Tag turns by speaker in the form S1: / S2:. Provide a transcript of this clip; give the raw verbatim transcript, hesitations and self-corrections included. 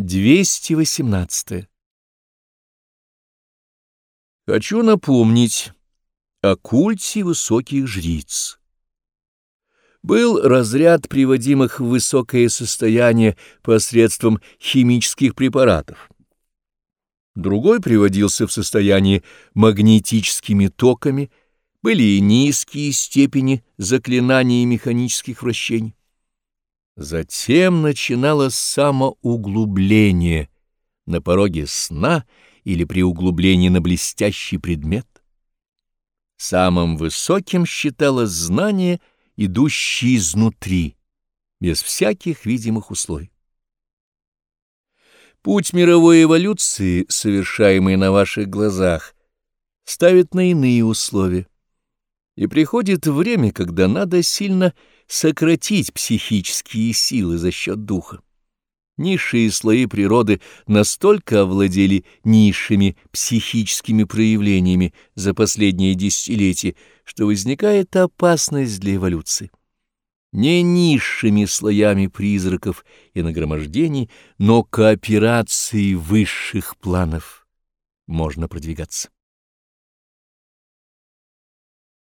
S1: двести восемнадцатое. Хочу напомнить о культе высоких жриц. Был разряд приводимых в высокое состояние посредством химических препаратов. Другой приводился в состояние магнетическими токами, были и низкие степени заклинаний и механических вращений. Затем начиналось самоуглубление на пороге сна или при углублении на блестящий предмет. Самым высоким считалось знание, идущее изнутри, без всяких видимых условий. Путь мировой эволюции, совершаемый на ваших глазах, ставит на иные условия. И приходит время, когда надо сильно сократить психические силы за счет духа. Низшие слои природы настолько овладели низшими психическими проявлениями за последние десятилетия, что возникает опасность для эволюции. Не низшими слоями призраков и нагромождений, но кооперацией высших планов можно продвигаться.